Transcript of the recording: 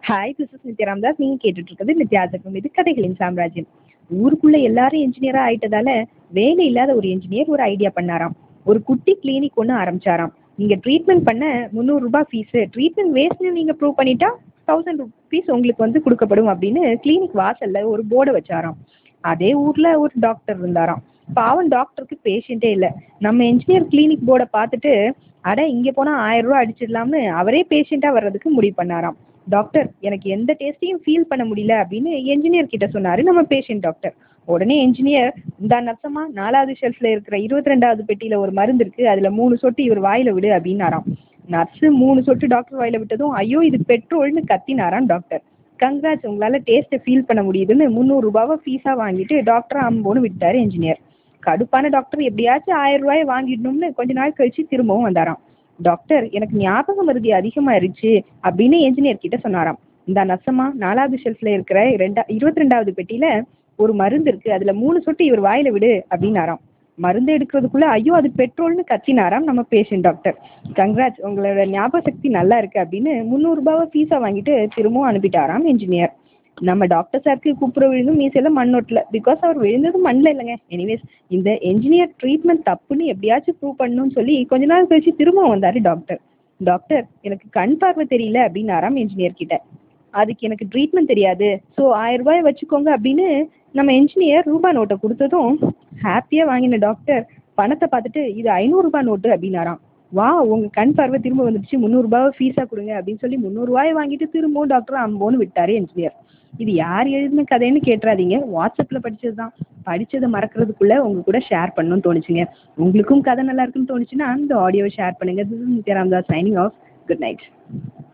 Hi, this is Nithya Ramdas. நீங்க கேட்டுட்டு இருக்கிறது நித்யாசகம். இது கதைகளின் சாம்ராஜ்யம். ஊருக்குள்ள எல்லாரும் என்ஜினியரா ஆயிட்டதால வேலை இல்லாத ஒரு என்ஜினியர் ஒரு ஐடியா பண்ணாராம். ஒரு குட்டி கிளினிக் ஒன்று ஆரம்பிச்சாராம். நீங்க ட்ரீட்மெண்ட் பண்ண 300 ரூபாய் ஃபீஸ், ட்ரீட்மெண்ட் வேஸ்ட்னு நீங்க ப்ரூவ் பண்ணிட்டா 1000 ருபீஸ் உங்களுக்கு வந்து கொடுக்கப்படும் அப்படின்னு கிளினிக் வாசல்ல ஒரு போர்டை வச்சாராம். அதே ஊர்ல ஒரு டாக்டர் இருந்தாராம். பாவம் டாக்டருக்கு பேஷண்டே இல்லை. நம்ம என்ஜினியர் கிளினிக் போர்டை பார்த்துட்டு அட இங்க போனா 1000 ரூபாய் அடிச்சிடலாம்னு அவரே பேஷண்டா வர்றதுக்கு முடிவு பண்ணாராம். டாக்டர், எனக்கு எந்த டேஸ்டையும் ஃபீல் பண்ண முடியல அப்படின்னு என்ஜினியர் கிட்ட சொன்னாரு நம்ம பேஷண்ட் டாக்டர். உடனே என்ஜினியர், இந்த நர்சமா 4வது ஷெல்ஃப்ல இருக்கிற 22வது பெட்டியில ஒரு மருந்து இருக்கு, அதுல 3 சொட்டு இவர் வாயில விடு அப்படின்னாராம். நர்ஸ் 3 சொட்டு டாக்டர் வாயில விட்டதும் ஐயோ இது பெட்ரோல்னு கத்தினாராம் டாக்டர். கங்க்ராட்ஸ், உங்களால டேஸ்ட்டை ஃபீல் பண்ண முடியுதுன்னு 300 ரூபாவை ஃபீஸா வாங்கிட்டு டாக்டர் அம்போன்னு விட்டாரு என்ஜினியர். கடுப்பான டாக்டர் எப்படியாச்சும் 1000 ரூபாயை வாங்கிடணும்னு கொஞ்ச நாள் கழிச்சு திரும்பவும் வந்தாராம். டாக்டர், எனக்கு ஞாபக மருதி அதிகமாயிருச்சு அப்படின்னு என்ஜினியர் கிட்ட சொன்னாராம். இந்த நசமா 4வது ஷெல்ஃப்ல இருக்கிற 22வது பெட்டியில ஒரு மருந்து இருக்கு, அதுல 3 சொட்டு இவர் வாயில விடு அப்படின்னாராம். மருந்து எடுக்கிறதுக்குள்ள ஐயோ அது பெட்ரோல்னு கத்தினாராம் நம்ம பேஷண்ட் டாக்டர். கங்க்ராட்ஸ், உங்களோட ஞாபக சக்தி நல்லா இருக்கு அப்படின்னு 300 ரூபாவை ஃபீஸா வாங்கிட்டு திரும்பவும் அனுப்பிட்டாராம் என்ஜினியர். நம்ம டாக்டர் சாருக்கு கூப்பிட விழுந்தும் மீசையில மண்ணோட்டல, பிகாஸ் அவர் விழுந்தது மண்ணில் இல்லைங்க. எனிவேஸ், இந்த என்ஜினியர் ட்ரீட்மெண்ட் தப்புன்னு எப்படியாச்சும் ப்ரூவ் பண்ணணும்னு சொல்லி கொஞ்ச நாள் கழிச்சு திரும்பவும் வந்தாரு டாக்டர். டாக்டர், எனக்கு கண் பார்வை தெரியல அப்படின்னாராம் என்ஜினியர் கிட்ட. அதுக்கு எனக்கு ட்ரீட்மெண்ட் தெரியாது, ஸோ 1000 ரூபாய் வச்சுக்கோங்க அப்படின்னு நம்ம என்ஜினியர் ரூபாய் நோட்டை கொடுத்ததும் ஹாப்பியா வாங்கின டாக்டர் பணத்தை பார்த்துட்டு இது 500 ரூபாய் நோட்டு அப்படின்னாராம். வா, உங்க கண் பார்வை திரும்ப வந்துடுச்சு, 300 ரூபாவை ஃபீஸா கொடுங்க அப்படின்னு சொல்லி 300 ரூபாயை வாங்கிட்டு திரும்பவும் டாக்டர் அம்போன்னு விட்டாரு என்ஜினியர். இது யார் எழுதின கதைன்னு கேட்டுறாதீங்க, வாட்ஸ்அப்ல படிச்சதுதான். படிச்சதை மறக்கிறதுக்குள்ள உங்க கூட ஷேர் பண்ணணும்னு தோணுச்சுங்க. உங்களுக்கும் கதை நல்லா இருக்குன்னு தோணுச்சுன்னா இந்த ஆடியோவை ஷேர் பண்ணுங்க. This is Nithya Ramdas signing off. Good night.